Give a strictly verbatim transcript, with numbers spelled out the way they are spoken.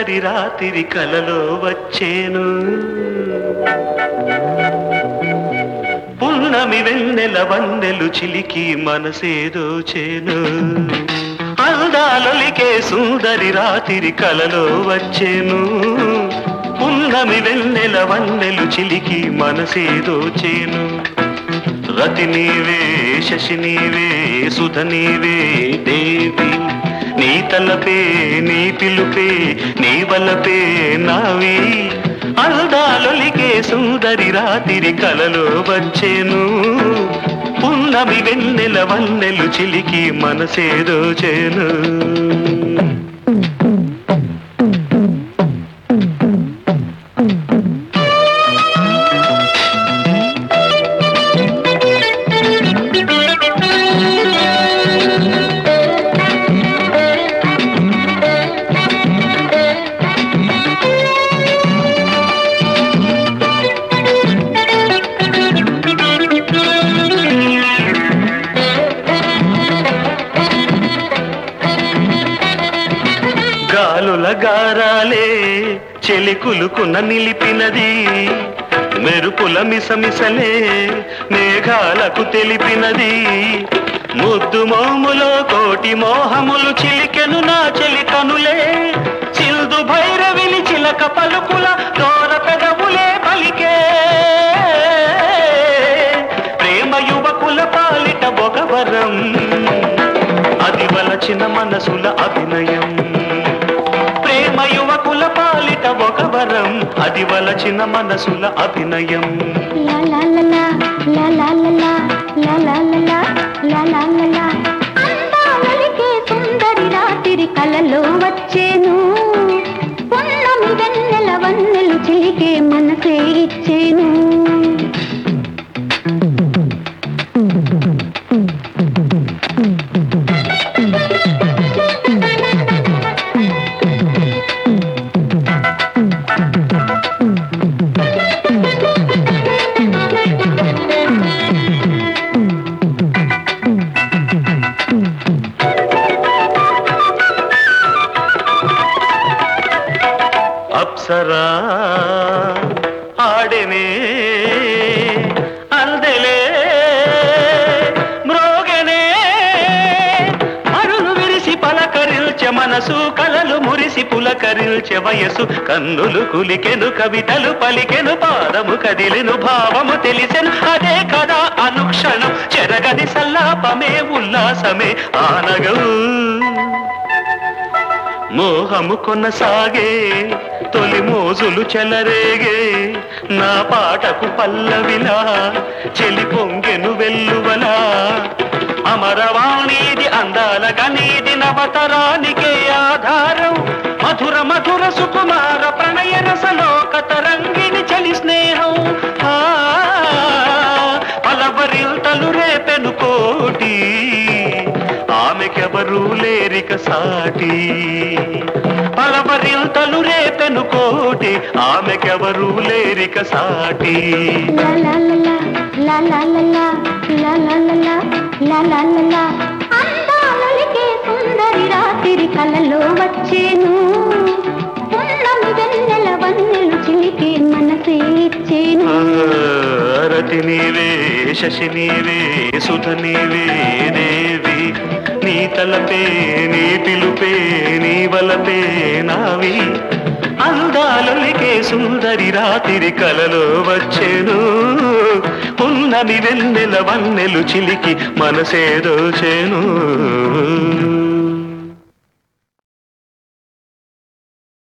సుందరి రాత్రి కలలో వచ్చేను పున్నమి వెన్నెల వన్నెలు చిలికి మనసేదో చేను అందాలొలికే సుందరి రాత్రి కలలో వచ్చేను పున్నమి వెన్నెల వన్నెలు చిలికి మనసేదో చేను రతి నీవే శశి నీవే సుధ నీవే దేవి నీ తలపే నీ పిలుపే నీ వలపే నావి అందాలొలికే సుందరి రాత్రి కలలో వచ్చేను పున్నమి వెన్నెల వన్నెలు చిలికి మనసేదో చేను గాలుల గారాలే చెలికులుకున నిలిపినది మెరుపుల మిసమిసలే మేఘాలకు తెలిపినది ముద్దు మోములో కోటి మోహములు చిలికెను నా చెలి కనులే చిల్దు భైరవిని చిలక పలుకుల దూర పెదవులే పలికే ప్రేమ యువకుల పాలిట బొగవరం అది వలచిన మనసుల అభినయం ప్రేమ యువకుల పాలిట ఒక వరం అది వలచిన మనసుల అభినయం అందాలొలికే సుందరి రాత్రి కలలో వచ్చేను పున్నమి వెన్నెల వన్నెలు చిలికే మనసే ఇచ్చేను అప్సరా ఆడెనే అందెలే మ్రోగెనే అరులు విరిసి పలకరిల్చె మనసు కలలు మురిసి పులకరిల్చె వయసు కన్నులు కులికెను కవితలు పలికెను పాదము కదిలెను భావము తెలిసెను అదే కదా అనుక్షణం చెరగని సల్లాపమే ఉల్లాసమే ఆనగం మోహము కొనసాగే తొలి మోజులు చెలరేగే నా పాటకు పల్లవిలా చెలి పొంగెను వెల్లువలా అమరవాణిది అందాల గనీది నవతరానికే ఆధారం మధుర మధుర సుకుమార ప్రణయ రసలోక తరంగిని చలి స్నేహం పలవరిల్తలు రేపెను కోటి ఆమెకెవరూ లేరిక సాటి పలవరిల్తలు రేపెను కోటి ఆమెకెవరూ లేరిక సాటి అందాలొలికే సుందరి రాత్రి కలలో వచ్చేను పున్నమి వెన్నెల వన్నెలు చిలికే మనసే ఇచ్చేను రతి నీవే శశి నీవే సుధ నీవే దేవి నీ తలపే నీ పిలుపే నీ వలపే నావి అందాలొలికే సుందరి రాత్రి కలలో వచ్చేను పున్నమి వెన్నెల వన్నెలు చిలికి మనసేదో చేను